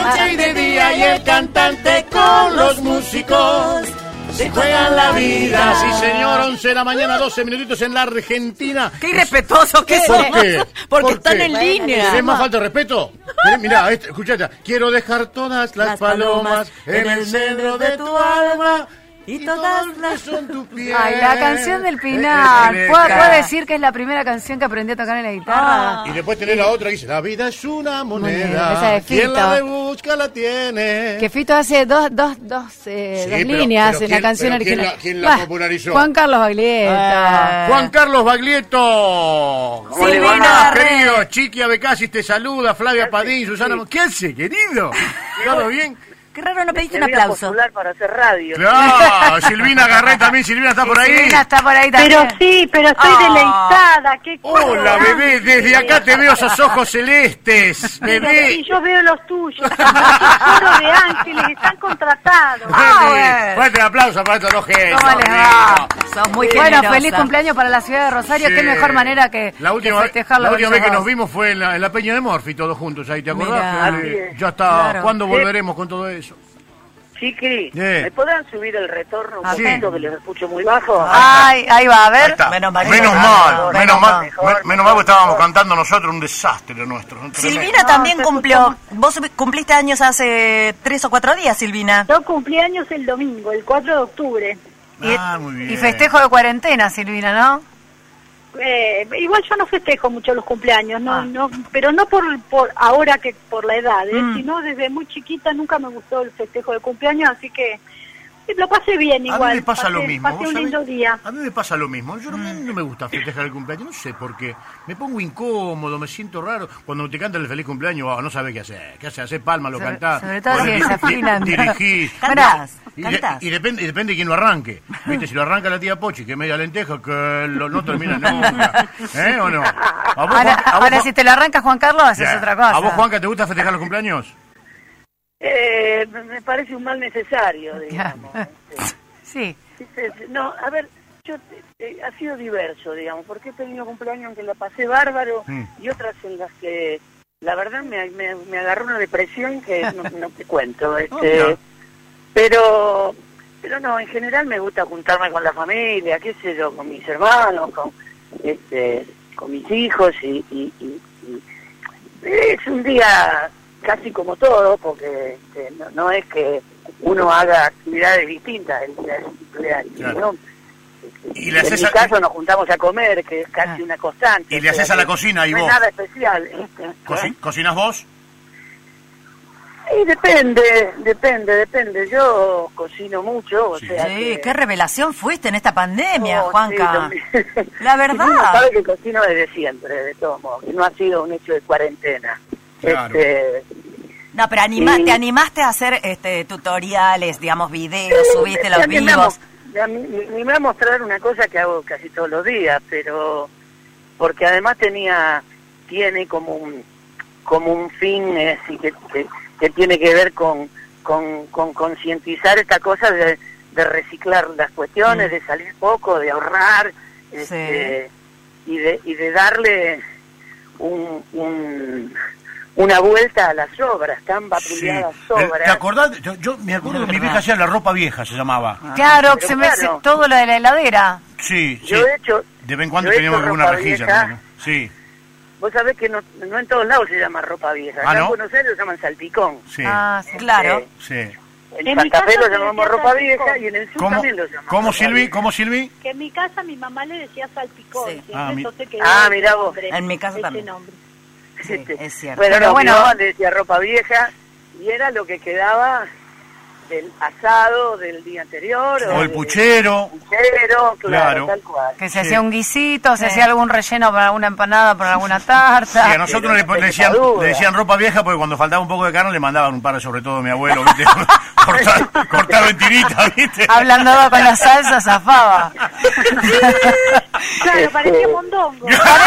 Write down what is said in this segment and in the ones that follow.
noche y de día, y el cantante con los músicos se juegan la vida. Sí, señor, 11 de la mañana, 12 minutitos en la Argentina. Qué irrespetuoso que ¿Por somos. qué? Porque ¿Por están qué? en línea. ¿Tienes más falta de respeto? Mirá, escuchate. Quiero dejar todas las palomas en el centro de tu alma. Y todas las son tu piel. Ay, la canción del Pinar. ¿Puedo decir que es la primera canción que aprendí a tocar en la guitarra? Y después tenés la otra que dice: la vida es una moneda. Esa de Quien Fito. la busca la tiene. Que Fito hace dos líneas en la canción original. ¿Quién la popularizó? Juan Carlos Baglietto. Juan Carlos Baglietto. ¿Cómo le va, querido? Chiqui Abecasis te saluda, Flavia Padín, Susana. ¿Qué hace, querido? ¿Todo bien? Qué raro, no pediste un Te voy a aplauso. postular para hacer radio. Claro, Silvina Garré también. Silvina está por ahí. Silvina está por ahí también. Pero estoy deleitada. ¿Qué Hola, bebé. Desde acá te veo esos ojos celestes, bebé. Sí, yo veo los tuyos. Un coro de ángeles están contratados. Fuerte el aplauso para estos dos genios. ¿Cómo les va? Son muy Bueno, generosa. feliz cumpleaños para la ciudad de Rosario. Sí. Qué mejor manera que La última festejarlo. vez que con nos vos. vimos fue en la Peña de Morfi, todos juntos ahí, ¿te acordás? Mirá. Ya está. Claro. ¿Cuándo volveremos con todo eso? Chiqui, ¿me podrán subir el retorno un Sí. poquito que les escucho muy bajo? Ay, ahí va, a ver. Ahí está. Menos mal. Menos mal que estábamos cantando nosotros, un desastre nuestro. Silvina también cumplió. Vos cumpliste años hace 3 o 4 días, Silvina. Yo cumplí años el domingo, el 4 de octubre. Muy bien. Y festejo de cuarentena, Silvina, ¿no? Igual yo no festejo mucho los cumpleaños, pero no por ahora que por la edad, sino desde muy chiquita nunca me gustó el festejo de cumpleaños, así que lo pasé bien igual. A mí me pasa lo mismo. Pasé un lindo día. A mí me pasa lo mismo. Yo no me gusta festejar el cumpleaños, no sé por qué. Me pongo incómodo, me siento raro. Cuando te cantan el feliz cumpleaños, no sabes qué hacer. ¿Qué haces? Hacer palma, lo cantás. Sobre todo si desafinan. Dirigís. Cantás. Y depende de quién lo arranque. ¿Viste? Si lo arranca la tía Pochi, que es media lenteja, que no termina nunca. ¿O no? Ahora si te lo arrancas, Juan Carlos, haces otra cosa. ¿A vos, Juanca, te gusta festejar los cumpleaños? Me parece un mal necesario, digamos. Sí. No, a ver, yo ha sido diverso, digamos, porque he tenido cumpleaños en que la pasé bárbaro y otras en las que, la verdad, me agarró una depresión que no te cuento. Pero no, en general me gusta juntarme con la familia, qué sé yo, con mis hermanos, con mis hijos y es un día casi como todo, porque no es que uno haga actividades distintas el día de su cumpleaños, claro. ¿no? Y le en haces mi caso nos juntamos a comer, que es casi una constante. Y le haces a la cocina y no vos. es nada especial. ¿Cocinas vos? Y depende. Yo cocino mucho, o sea Sí, que... qué revelación fuiste en esta pandemia, Oh, Juanca. sí, La verdad. Uno sabe que cocino desde siempre, de todos modos, que no ha sido un hecho de cuarentena. Claro. No, pero te animaste a hacer tutoriales, digamos, videos, subiste los vivos. Me animé a mostrar una cosa que hago casi todos los días, pero porque además tiene como un fin que tiene que ver con concientizar esta cosa de reciclar las cuestiones, de salir poco, de ahorrar, y de darle una vuelta a las obras, tan vapuleadas obras. ¿Te acordás? Yo me acuerdo que mi vieja hacía la ropa vieja, se llamaba. Claro, que se me hace todo lo de la heladera. Sí, Yo he hecho... De vez en cuando yo he teníamos hecho alguna ropa rejilla. vieja. También, ¿no? Sí. Vos sabés que no en todos lados se llama ropa vieja. Acá ¿no? en Buenos Aires lo llaman salpicón. Sí. Ah, sí. Claro. Sí. En Santa Fe lo llamamos ropa vieja y en el sur también lo llamamos. ¿Cómo, Silvi? Que en mi casa mi mamá le decía salpicón. Sí. Entonces mirá vos. En mi casa ese también. Nombre. Sí, es cierto. Bueno, mi mamá le decía ropa vieja y era lo que quedaba del asado del día anterior. O el puchero. Claro, tal cual. Que se hacía un guisito, se hacía algún relleno para alguna empanada, para alguna tarta. Sí, a nosotros le decían ropa vieja porque cuando faltaba un poco de carne le mandaban un par, sobre todo mi abuelo, ¿viste? cortado en tiritas, ¿viste? Hablando con la salsa, zafaba. Claro, parecía mondongo.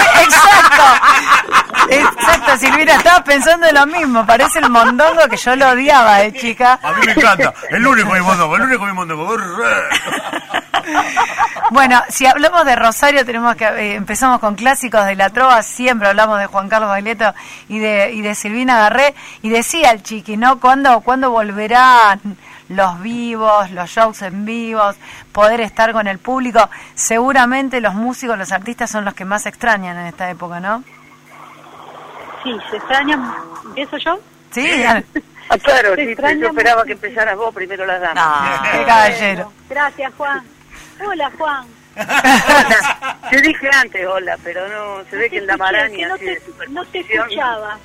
Exacto, Silvina, estaba pensando en lo mismo. Parece el mondongo que yo lo odiaba, chica. A mí me encanta. El único mi mondongo. Bueno, si hablamos de Rosario, tenemos que empezamos con clásicos de la trova, siempre hablamos de Juan Carlos Baglietto y de Silvina Garré, y decía el Chiqui, ¿no? ¿Cuándo volverán los vivos, los shows en vivos, poder estar con el público? Seguramente los músicos, los artistas son los que más extrañan en esta época, ¿no? Sí, se extrañan. ¿Empiezo yo? Sí, claro, sí, yo esperaba que empezaras vos primero las damas. No, qué caballero. Gracias, Juan. Hola, Juan. Te dije antes hola, pero no, se ve que en la maraña no te escuchaba.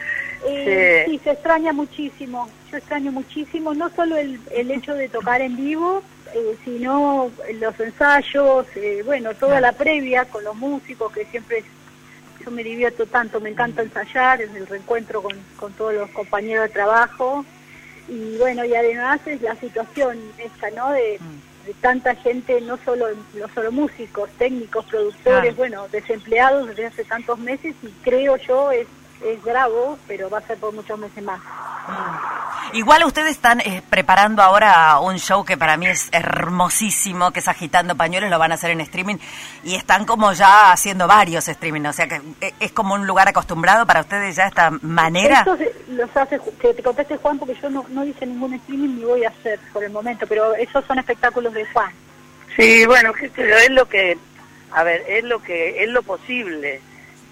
Sí, se extraña muchísimo. Yo extraño muchísimo, no solo el hecho de tocar en vivo, sino los ensayos, bueno, toda la previa con los músicos, que siempre yo me divierto tanto, me encanta ensayar, es el reencuentro con todos los compañeros de trabajo, y bueno, y además es la situación esta, ¿no? De tanta gente, no solo músicos, técnicos, productores, bueno, desempleados desde hace tantos meses, y creo yo es bravo, pero va a ser por muchos meses más. Igual ustedes están preparando ahora un show que para mí es hermosísimo, que es Agitando Pañuelos, lo van a hacer en streaming, y están como ya haciendo varios streaming, o sea que es como un lugar acostumbrado para ustedes ya esta manera. Esto los hace, que te conteste Juan, porque yo no hice ningún streaming ni voy a hacer por el momento, pero esos son espectáculos de Juan. Sí, bueno, pero es lo que, a ver, es lo posible.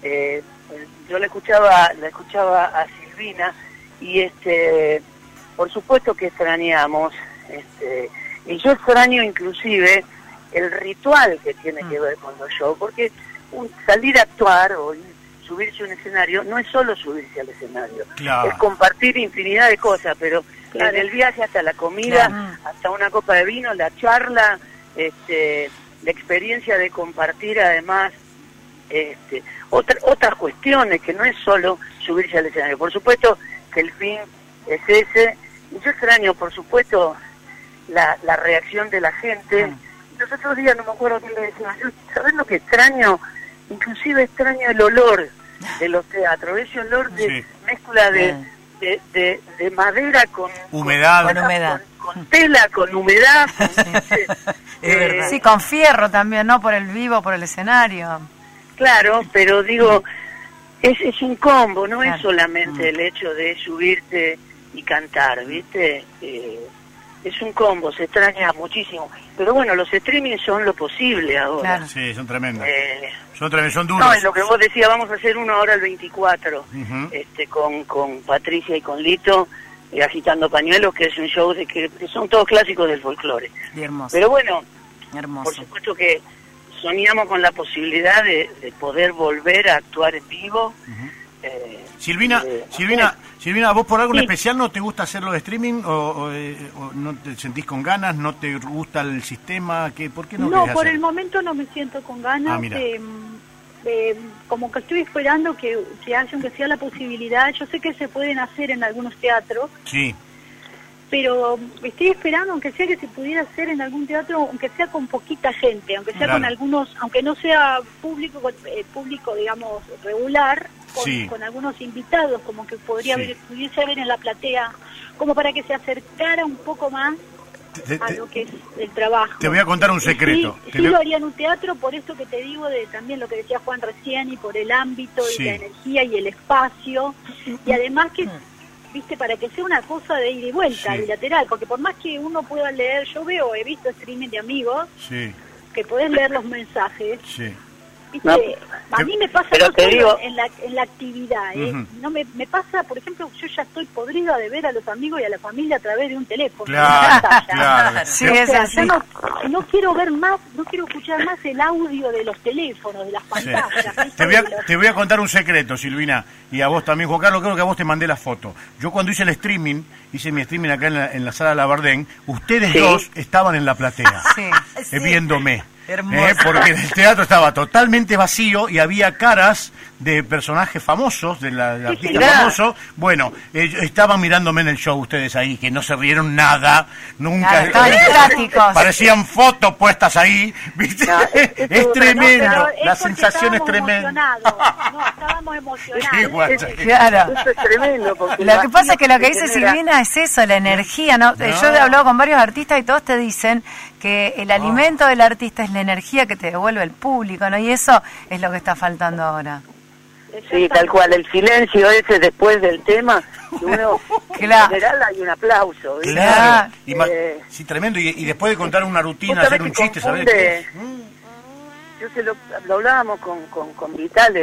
Yo la escuchaba a Silvina, y por supuesto que extrañamos, y yo extraño inclusive el ritual que tiene que ver con los shows, porque salir a actuar o subirse a un escenario no es solo subirse al escenario, claro, es compartir infinidad de cosas, pero claro, desde el viaje hasta la comida, claro, hasta una copa de vino, la charla, la experiencia de compartir además otras cuestiones, que no es solo subirse al escenario. Por supuesto que el fin es ese, y yo extraño, por supuesto, la reacción de la gente. Los otros días, no me acuerdo quién le decía, ¿sabes lo que extraño? Inclusive extraño el olor de los teatros, ese olor de mezcla de madera con humedad, con tela, con humedad. Sí, con fierro también, ¿no? Por el vivo, por el escenario. Claro, pero digo, es un combo, no es solamente el hecho de subirte y cantar, ¿viste? Es un combo, se extraña muchísimo. Pero bueno, los streamings son lo posible ahora. Claro. Sí, son tremendos. Son duros. No, es lo que vos decías, vamos a hacer uno ahora el 24, con Patricia y con Lito, Agitando Pañuelos, que es un show que son todos clásicos del folclore. Hermoso. Pero bueno, hermoso. Por supuesto que soñamos con la posibilidad de poder volver a actuar en vivo. Silvina, ¿vos por algo en especial no te gusta hacerlo de streaming o no te sentís con ganas, no te gusta el sistema? ¿Por qué no? No, por el momento no me siento con ganas. Como que estoy esperando que se haya, aunque sea la posibilidad. Yo sé que se pueden hacer en algunos teatros. Sí. Pero estoy esperando, aunque sea que se pudiera hacer en algún teatro, aunque sea con poquita gente, aunque sea con algunos, aunque no sea público digamos, regular, con algunos invitados, como que pudiese haber en la platea, como para que se acercara un poco más a lo que es el trabajo. Te voy a contar un secreto. Sí, lo haría en un teatro, por esto que te digo, de también lo que decía Juan recién, y por el ámbito, y la energía, y el espacio, y además que viste, para que sea una cosa de ida y vuelta, bilateral, porque por más que uno pueda leer, he visto streaming de amigos, que podés leer los mensajes, viste, a mí me pasa no solo en la actividad, no me pasa, por ejemplo, yo ya estoy podrida de ver a los amigos y a la familia a través de un teléfono, claro. Sí, es así. Yo no quiero ver más, no quiero escuchar más el audio de los teléfonos, de las pantallas. Te voy a contar un secreto, Silvina, y a vos también, Juan Carlos, creo que a vos te mandé la foto. Yo cuando hice mi streaming acá en la sala Labardén, ustedes dos estaban en la platea, viéndome. Porque el teatro estaba totalmente vacío y había caras de personajes famosos, de artistas famosos. Bueno, estaban mirándome en el show ustedes ahí, que no se rieron nada, nunca. Parecían fotos puestas ahí, ¿viste? Es tremendo, la sensación es tremenda. Estábamos emocionados. Claro. Eso es tremendo. Lo que pasa es que lo que dice Silvina es eso, la energía, ¿no? Yo he hablado con varios artistas y todos te dicen que el alimento del artista es la energía que te devuelve el público, ¿no? Y eso es lo que está faltando ahora. Sí, tal cual, el silencio ese después del tema, uno claro. En general hay un aplauso, ¿viste? Claro, sí, tremendo, y después de contar una rutina, hacer un chiste, ¿sabes qué? Yo lo hablábamos con Vital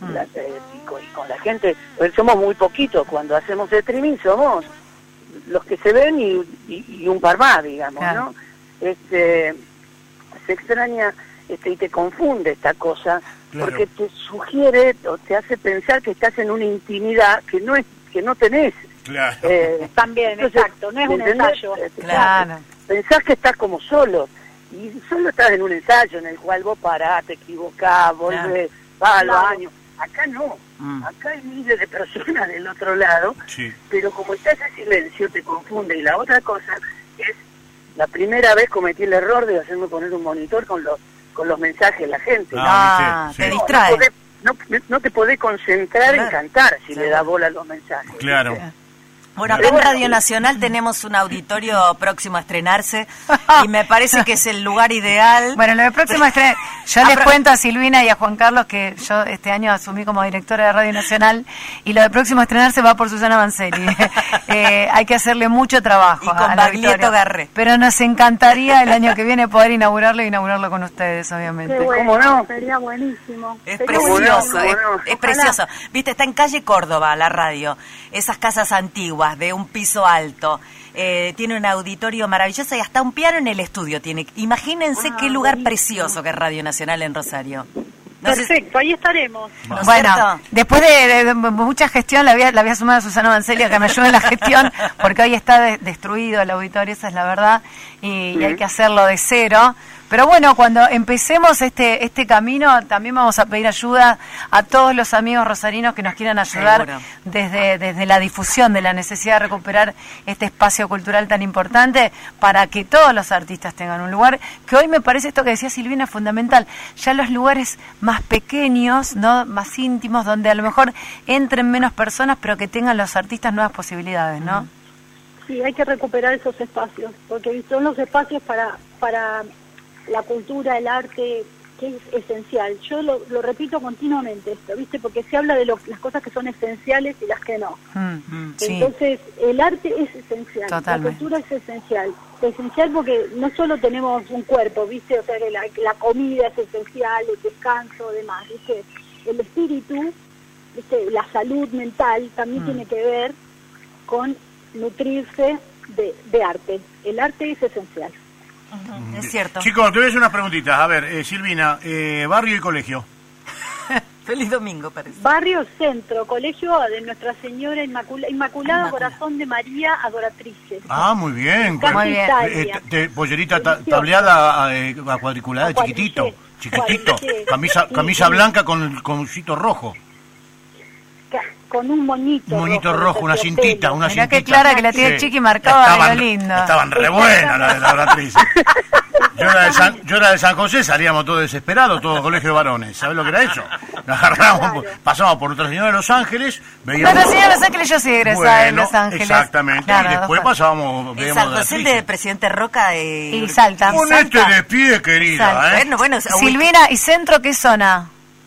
y con la gente, pues somos muy poquitos, cuando hacemos streaming somos los que se ven y un par más, digamos, claro. ¿no? Se extraña y te confunde esta cosa, claro. Porque te sugiere o te hace pensar que estás en una intimidad que no tenés. Claro. También, entonces, exacto, no es un ensayo. Claro. Pensás que estás como solo, y solo estás en un ensayo en el cual vos parás, te equivocás, volvés, vas al baño. Acá no, acá hay miles de personas del otro lado, sí. Pero como está ese silencio te confunde. Y la otra cosa es, la primera vez cometí el error de hacerme poner un monitor con los mensajes de la gente. Te distrae. No te podés concentrar en cantar si le das bola a los mensajes. Claro. Bueno, acá en Radio Nacional tenemos un auditorio próximo a estrenarse y me parece que es el lugar ideal. Bueno, lo de próximo a estrenar, yo les cuento a Silvina y a Juan Carlos que yo este año asumí como directora de Radio Nacional y lo de próximo a estrenarse va por Susana Mancelli. Hay que hacerle mucho trabajo. Y con Baglietto Garré. Pero nos encantaría el año que viene poder inaugurarlo con ustedes, obviamente. Qué bueno, ¿cómo no? Sería buenísimo. Es precioso, es precioso. Viste, está en calle Córdoba la radio, esas casas antiguas de un piso alto, tiene un auditorio maravilloso y hasta un piano en el estudio tiene. Imagínense qué lugar precioso que es Radio Nacional en Rosario. Perfecto, ahí estaremos. Bueno, después de mucha gestión la voy a sumar a Susana Mancelli a que me ayude en la gestión, porque hoy está destruido el auditorio, esa es la verdad, y hay que hacerlo de cero. Pero bueno, cuando empecemos este camino, también vamos a pedir ayuda a todos los amigos rosarinos que nos quieran ayudar desde la difusión de la necesidad de recuperar este espacio cultural tan importante para que todos los artistas tengan un lugar, que hoy me parece esto que decía Silvina fundamental, ya los lugares más pequeños, ¿no? Más íntimos, donde a lo mejor entren menos personas, pero que tengan los artistas nuevas posibilidades, ¿no? Sí, hay que recuperar esos espacios, porque son los espacios para la cultura, el arte, que es esencial. Yo lo repito continuamente esto, ¿viste? Porque se habla de las cosas que son esenciales y las que no. Sí. Entonces, el arte es esencial, totalmente. La cultura es esencial. Esencial porque no solo tenemos un cuerpo, ¿viste? O sea, que la comida es esencial, el descanso, demás, ¿viste? El espíritu, ¿viste? La salud mental también tiene que ver con nutrirse de arte. El arte es esencial. Es cierto. Chicos, te voy a hacer unas preguntitas. A ver, Silvina, barrio y colegio. Feliz domingo, parece. Barrio Centro, colegio de Nuestra Señora Inmaculada Corazón de María Adoratrices. Ah, muy bien. Muy bien. Pollerita tableada, cuadriculada, chiquitito. Camisa blanca con el concito rojo. Con un moñito. Un moñito rojo, una cintita. Mirá qué clara que la tiene Chiqui marcada de lo lindo. Estaban re buenas las de la adoratriz. Yo era de San José, salíamos todos desesperados, todo colegio de varones. ¿Sabés lo que era eso? Agarramos, pasamos por Nuestra Señora de los Ángeles, veíamos... Nuestra Señora de los Ángeles, yo sí egresada de Los Ángeles. Exactamente, claro, y después pasábamos... En San José de Presidente Roca y Salta. Ponete de pie, querida, Bueno, Silvina, ¿y centro qué zona?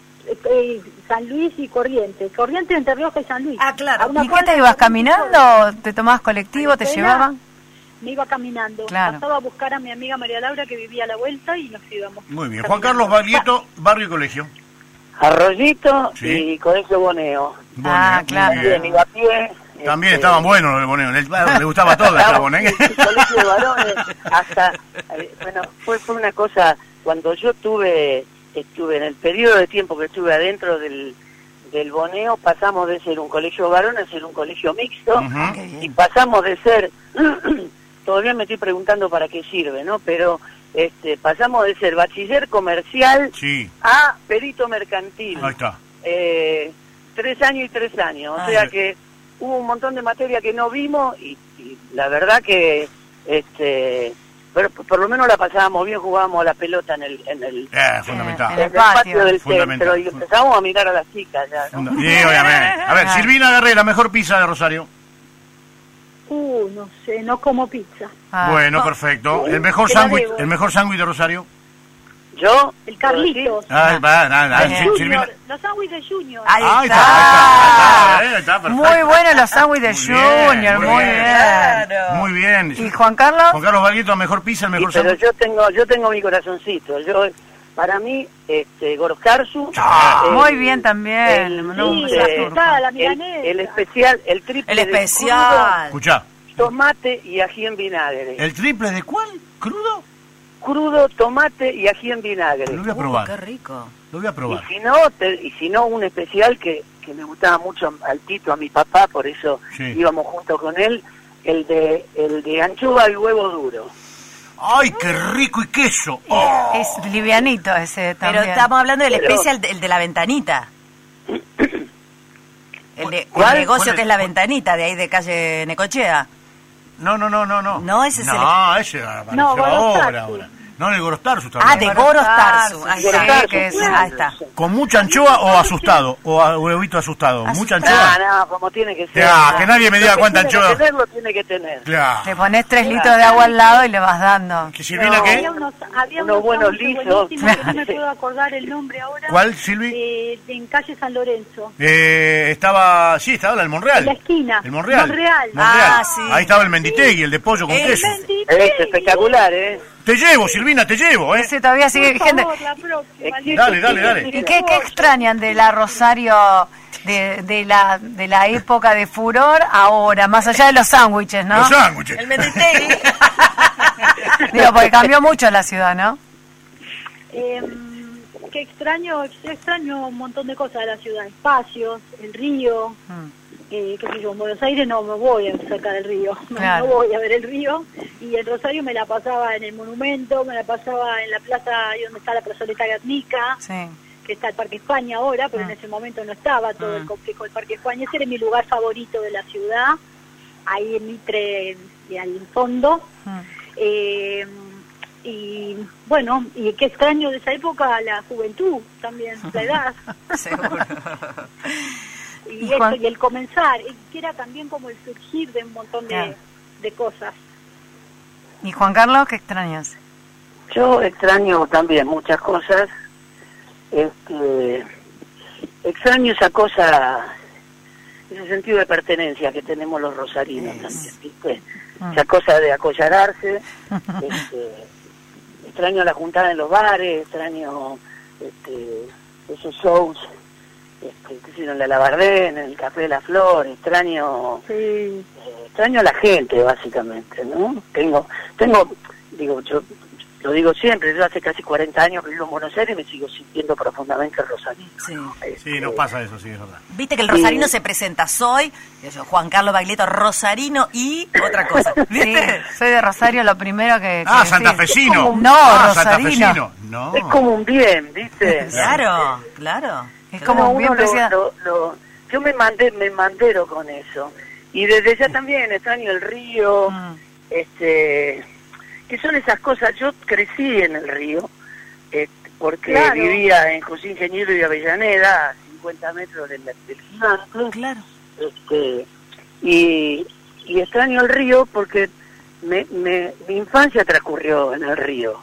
San Luis y Corrientes. Corrientes, Entre Rioja y San Luis. Ah, claro. ¿Y qué te ibas caminando o te tomabas colectivo, te llevaban? Me iba caminando. Claro. Pasaba a buscar a mi amiga María Laura que vivía a la vuelta y nos íbamos. Muy bien. Juan Carlos Baglietto, barrio y colegio. Arroyito y Colegio Boneo. Claro. También iba a pie. También estaban buenos los del Boneo. Le gustaba todo el chabón, El colegio de varones hasta... bueno, fue una cosa... Cuando yo estuve en el periodo de tiempo que estuve adentro del Boneo, pasamos de ser un colegio varón a ser un colegio mixto, y pasamos de ser, todavía me estoy preguntando para qué sirve, ¿no? Pero pasamos de ser bachiller comercial a perito mercantil. Ahí está. 3 años y 3 años, o sea que hubo un montón de materia que no vimos y la verdad que pero por lo menos la pasábamos bien, jugábamos a la pelota en el patio del centro y empezamos a mirar a las chicas ya, ¿no? Sí, obviamente. A ver, Silvina Garré, la mejor pizza de Rosario. no sé, no como pizza. Bueno, perfecto. ¿El mejor sándwich de Rosario? ¿Yo? El Carlitos. Los sándwiches de Junior. Ahí está, perfecto. Muy bueno los sándwiches de Junior, muy bien. Muy bien. ¿Y Juan Carlos? Juan Carlos Baglietto, mejor pizza, el mejor sándwich. Pero yo tengo mi corazoncito. Para mí, Gorostarsu. Muy bien también. El especial, el triple. El especial. Escuchá. Tomate y ají en vinagre. ¿El triple de cuál? ¿Crudo? Crudo, tomate y ají en vinagre. Lo voy a probar. Qué rico. Lo voy a probar. Y si no, un especial que me gustaba mucho al Tito, a mi papá, por eso íbamos juntos con él, el de anchoa y huevo duro. ¡Ay, qué rico! Y queso. Es livianito ese también. Pero estamos hablando del especial, el de la ventanita. El negocio que es la ventanita, de ahí de calle Necochea. No. No, ese es ese apareció ahora. No, el Gorostarsu también. de Gorostarsu. Ahí está. ¿Con mucha anchoa o asustado? ¿O huevito asustado? ¿Mucha anchoa? No, como tiene que ser. Que nadie me diga cuánta anchoa. Lo tiene que tener. Claro. Te pones 3 litros de agua al lado y le vas dando. ¿Que Silvina qué? Había unos buenos lisos. Que no me puedo acordar el nombre ahora. ¿Cuál, Silvi? En calle San Lorenzo. Estaba el Monreal. En la esquina. El Monreal. Sí. Ahí estaba el Menditegui, el de pollo con queso. Es espectacular, Te llevo, Silvina, te llevo, Ese todavía sigue vigente. Dale. ¿Y qué extrañan de la Rosario de la época de furor ahora, más allá de los sándwiches, ¿no? Los sándwiches. El Menditegui. Digo, porque cambió mucho la ciudad, ¿no? Que extraño un montón de cosas de la ciudad, espacios, el río, qué sé yo, en Buenos Aires no me voy a sacar el río, no voy a ver el río, y en Rosario me la pasaba en el monumento, me la pasaba en la plaza, ahí donde está la plazoleta Guernica, que está el Parque España ahora, pero en ese momento no estaba todo el complejo del Parque España. Ese era mi lugar favorito de la ciudad, ahí en Mitre y al fondo. Y bueno, y qué extraño de esa época la juventud también, la edad. Seguro. Y el comenzar, que era también como el surgir de un montón de cosas. ¿Y Juan Carlos, qué extrañas? Yo extraño también muchas cosas. Extraño esa cosa, ese sentido de pertenencia que tenemos los rosarinos también, ¿viste? Esa cosa de acollararse. Extraño la juntada en los bares, extraño esos shows que hicieron en la Labardén, en el Café de la Flor, extraño a la gente, básicamente, ¿no? Yo lo digo siempre, yo hace casi 40 años que vivo en Buenos Aires y me sigo sintiendo profundamente rosarino. Sí, nos pasa eso, sí, es verdad. Viste que el rosarino se presenta, soy Juan Carlos Baglietto, rosarino y otra cosa. ¿Viste? Sí, soy de Rosario, lo primero que santafesino. Rosarino. No. Es como un bien, ¿viste? Claro. Es como un bien yo me mandero con eso. Y desde ya también extraño el río, que son esas cosas. Yo crecí en el río, porque vivía en José Ingeniero y Avellaneda, a 50 metros del gigante. Claro. Y extraño el río porque mi infancia transcurrió en el río.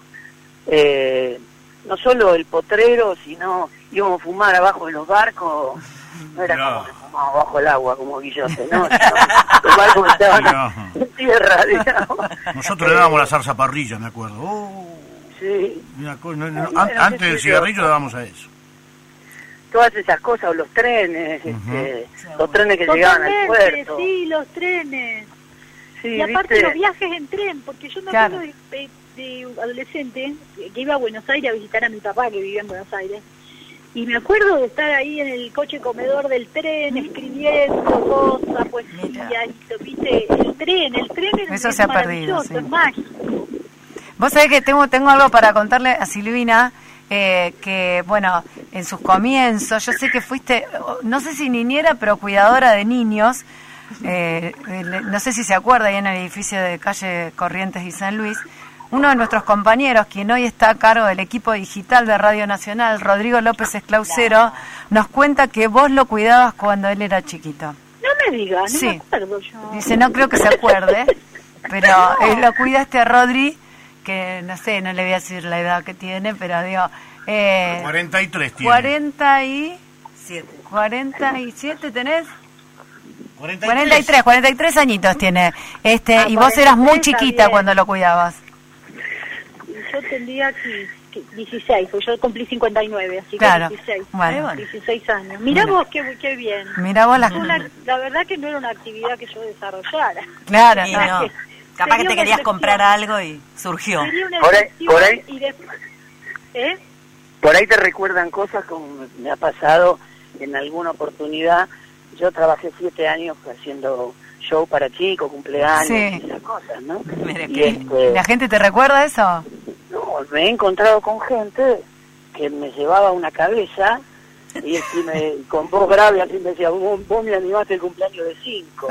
No solo el potrero, sino íbamos a fumar abajo de los barcos. No era como que fumábamos bajo el agua, como Guillote, ¿no? Los barcos estaban en tierra, digamos. Nosotros le dábamos la zarza parrilla, me acuerdo. Sí. Antes del cigarrillo le dábamos a eso. Todas esas cosas, o los trenes, los trenes que llegaban al puerto. Sí, los trenes. Sí, y aparte ¿viste? los viajes en tren, porque yo me acuerdo de adolescente que iba a Buenos Aires a visitar a mi papá que vivía en Buenos Aires. Y me acuerdo de estar ahí en el coche comedor del tren, escribiendo cosas, poesía, y ¿viste? El tren eso se ha perdido, sí. Es mágico. Vos sabés que tengo algo para contarle a Silvina, que bueno, en sus comienzos, yo sé que fuiste, no sé si niñera, pero cuidadora de niños, no sé si se acuerda, ahí en el edificio de calle Corrientes y San Luis. Uno de nuestros compañeros, quien hoy está a cargo del equipo digital de Radio Nacional, Rodrigo López Esclausero, nos cuenta que vos lo cuidabas cuando él era chiquito. No me digas, no me acuerdo yo. Dice, no creo que se acuerde, pero lo cuidaste a Rodri, que no sé, no le voy a decir la edad que tiene, pero digo... 43 tiene. 47 tenés. 43 añitos tiene. Y vos eras muy chiquita cuando lo cuidabas. Yo tendría 16, porque yo cumplí 59, así claro. Que 16. Bueno. 16 años. Mirá vos qué bien. Mirá vos la verdad que no era una actividad que yo desarrollara. Claro, no. Capaz que te querías comprar algo y surgió. Por ahí, por ahí te recuerdan cosas como me ha pasado en alguna oportunidad. Yo trabajé 7 años haciendo show para chicos, cumpleaños y esas cosas, ¿no? ¿La gente te recuerda eso? No, me he encontrado con gente que me llevaba una cabeza y con voz grave así me decía, vos me animaste el cumpleaños de 5.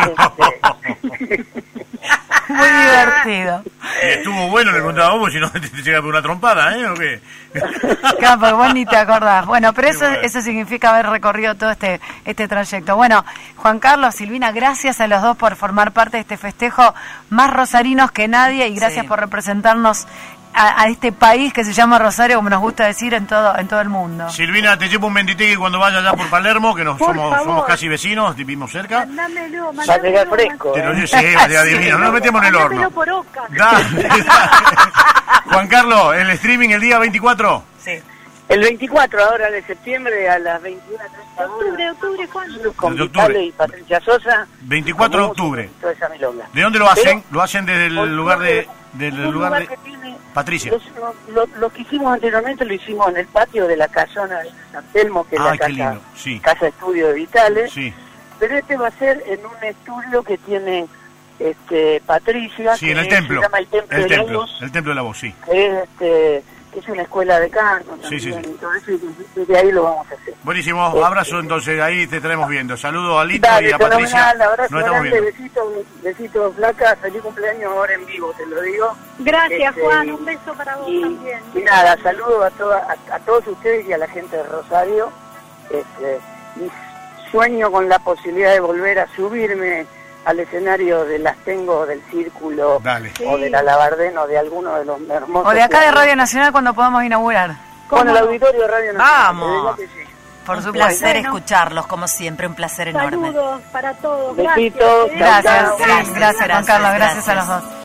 Muy divertido. Y estuvo bueno, le contaba vos, si no te llega por una trompada, ¿O qué? Claro, porque vos ni te acordás. Bueno, pero eso significa haber recorrido todo este trayecto. Bueno, Juan Carlos, Silvina, gracias a los dos por formar parte de este festejo, más rosarinos que nadie, y gracias por representarnos a este país que se llama Rosario, como nos gusta decir, en todo el mundo. Silvina, te llevo un Menditegui cuando vaya allá por Palermo, que somos casi vecinos, vivimos cerca. Mándamelo va a llegar fresco. Te lo adivino, no lo metemos en el horno. Por Oca. Dale. Juan Carlos, el streaming el día 24. Sí. El 24 ahora de septiembre a las 21:30 octubre, ¿cuándo? Con Vitale y Patricia Sosa. 24 de octubre. Toda esa milonga. ¿De dónde lo hacen? Lo hacen desde el lugar de que tiene, Patricia. Lo que hicimos anteriormente lo hicimos en el patio de la casona de San Telmo, que es la casa estudio de Vitale. Sí. Pero va a ser en un estudio que tiene Patricia, sí, en el se templo. llama el Templo de la Voz. El Templo de la Voz, sí. Que es una escuela de canto también, sí. Entonces desde ahí lo vamos a hacer. Buenísimo, abrazo entonces, ahí te estaremos viendo. Saludos a Lito y a Patricia. Abrazo grande, besito flaca, feliz cumpleaños ahora en vivo, te lo digo. Gracias Juan, un beso para vos también. Y nada, saludos a todos ustedes y a la gente de Rosario. Y sueño con la posibilidad de volver a subirme al escenario de Las Tengo, del Círculo, o de la Labardén, o de alguno de los hermosos... O de acá de Radio Nacional cuando podamos inaugurar. Con el auditorio de Radio Nacional. ¡Vamos! Por supuesto. Un placer escucharlos, como siempre, un placer enorme. Saludos para todos. Besitos. Gracias. Gracias, Juan Carlos, gracias a los dos.